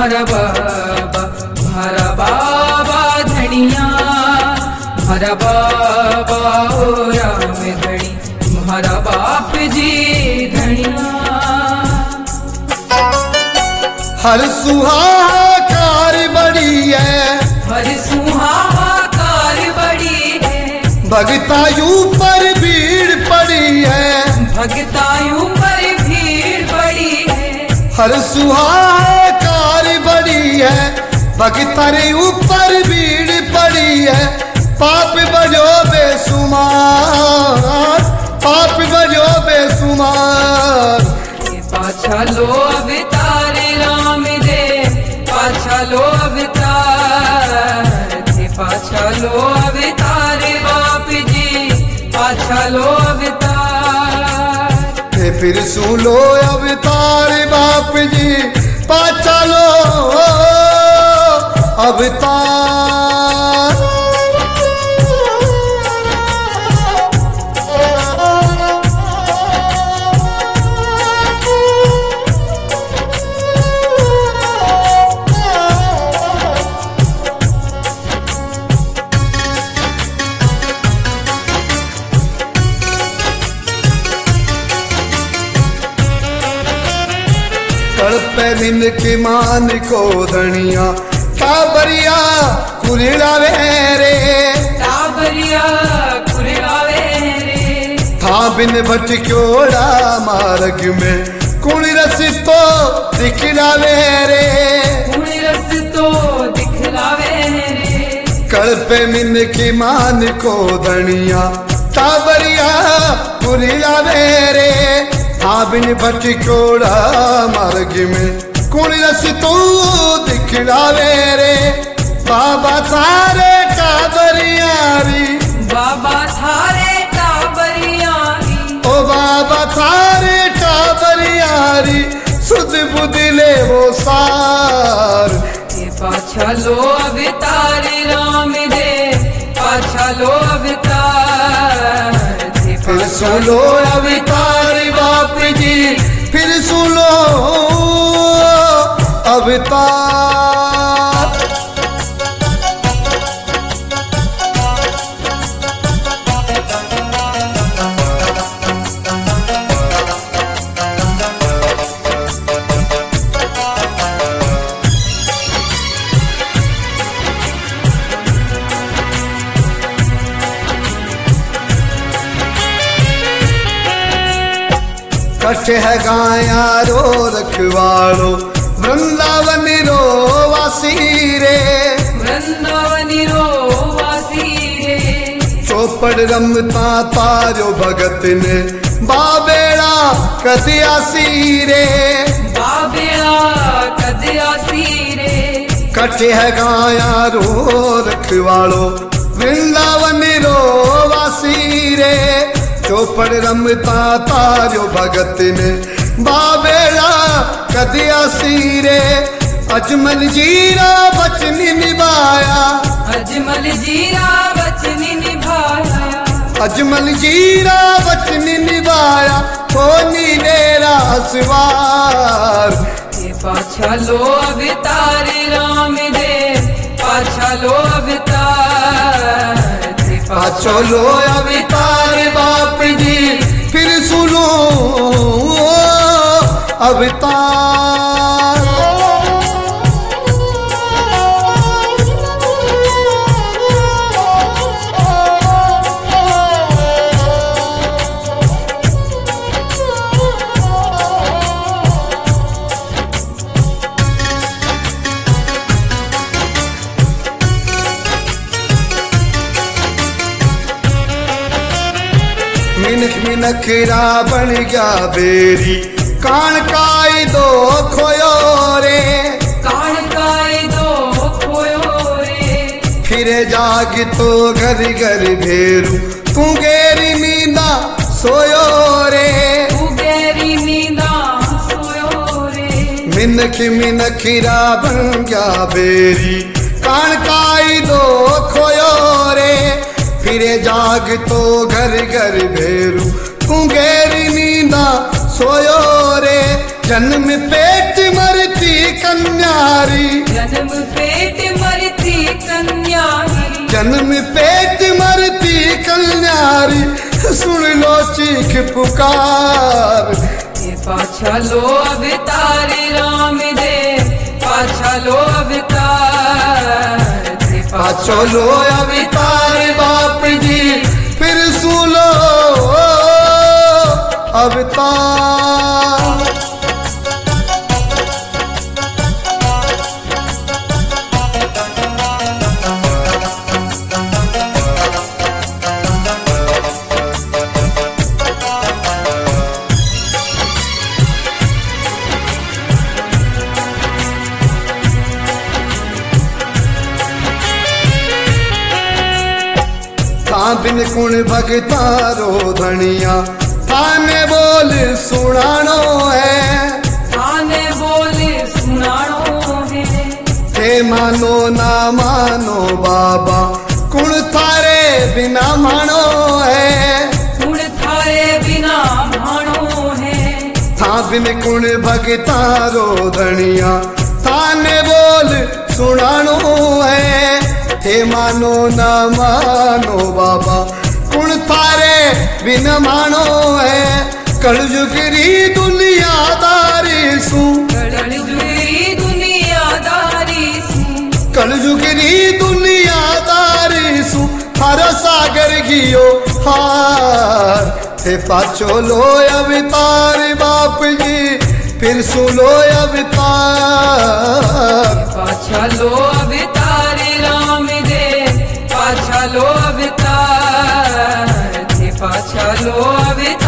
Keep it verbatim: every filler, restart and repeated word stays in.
तुम्हारा बाबा तुम्हारा बाबा धनिया, तुम्हारा बाबा ओ राम धनी, तुम्हारा बाप जी धनिया। हर सुहाकार बड़ी है, हर सुहाकार बड़ी है, भगतायू पर भीड़ पड़ी है, भगतायू पर भीड़ पड़ी है। हर सुहाकार बड़ी है, भगतारे ऊपर भीड़ पड़ी है। पाप बजो बेसुमार, पाप बजो बेसुमार। पाछा लो अवतार राम दे, पाछा लो अवतार थे, पाछा लो अवतार बाप जी, पाछा लो अवतार। थे फिर सुनो अवतार बाप जी, पाछा लो अवतार। दिन की मान को धनिया, काबरिया कुरिलावे रे, काबरिया कुरिलावे रे। था बिन भटक्योड़ा मार्ग में, कुण रस तो दिखलावे रे, कुण रस तो दिखलावे रे। कल पे मिन की मान को धनिया, काबरिया कुरिलावे रे। था बिन भटक्योड़ा मार्ग में, कुण रस तो दिखलावे रे। बाबा थारे काबरियारी, बाबा थारे काबरियारी, ओ बाबा थारे काबरियारी। सुध बुध ले वो सार। ये पाछा लो अवतार राम दे, पाछा लो अवतार थे, फिर सुनो अवतार बाप जी, फिर सुनो अवतार। कठ है गाया रो रखवालो, वृंदावन रो वासी रे, वृंदावन रो वासी रे। चौपड़ रमता तारो भगत ने, बाबेड़ा कदियासी रे, बाबेड़ा कदियासी रे। कठ है गाया रो रखवालो, वृंदावन रो वासी रे। चौपड़ रमता तारो भगत ने, बाबेड़ा कदियासी रे। अजमल जीरा वचन निभाया, अजमल जीरा वचन निभाया, अजमल जीरा वचन निभाया। होनी डेरा सवार। ये पाछा लो अवतार राम दे, पाछा लो अवतार थे, पाछो लो अवतार बाप जी, फिर सुनो अवतार। मिनख मिनख रावण गया बेरी, कान काई दो खोयो रे, कान काई दो खोयो रे। फिरे जाग तो घर घर भेरू, तू गेरी नींदा सोयो रे, तू गेरी नींदा सोयो रे। मिनख मिनख रावण गया बेरी, कान काई दो खोयो रे। फिरे जाग तो घर घर भेरू, तू गेरी नींदा सोयो रे। जन्म पेट मरती का कन्यारी, जन्म पेट मरती कन्यारी, जन्म पेट मरती कन्यारी, सुन लो चीख पुकार। ये पाछा लो अवतार राम दे, पाछा लो अवतार, पाछो लो अवतार बाप जी, फिर सुनो अवतार। बिन कुण भगतारो धनिया, थाने बोल सुनानो है, थाने बोल सुनानो है। थे मानो ना मानो बाबा, कुण थारे बिना मानो है, कुण थारे बिना मानो है। था बिन कुण भगतारो धनिया, थाने बोल सुनानो है, थे मानो ना मानो बाबा, कुण थारे बिन मानो है। कलयुगरी दुनियादारी सू, कलयुगरी दुनियादारी सू, कलयुगरी दुनियादारी सू, हर सागर गियो हार। थे पाछो लो अवतार बाप जी, फिर सुनो अवतार। पाछा लो अवतार राम दे, पाछा लो अवतार, पाछा लो अवतार।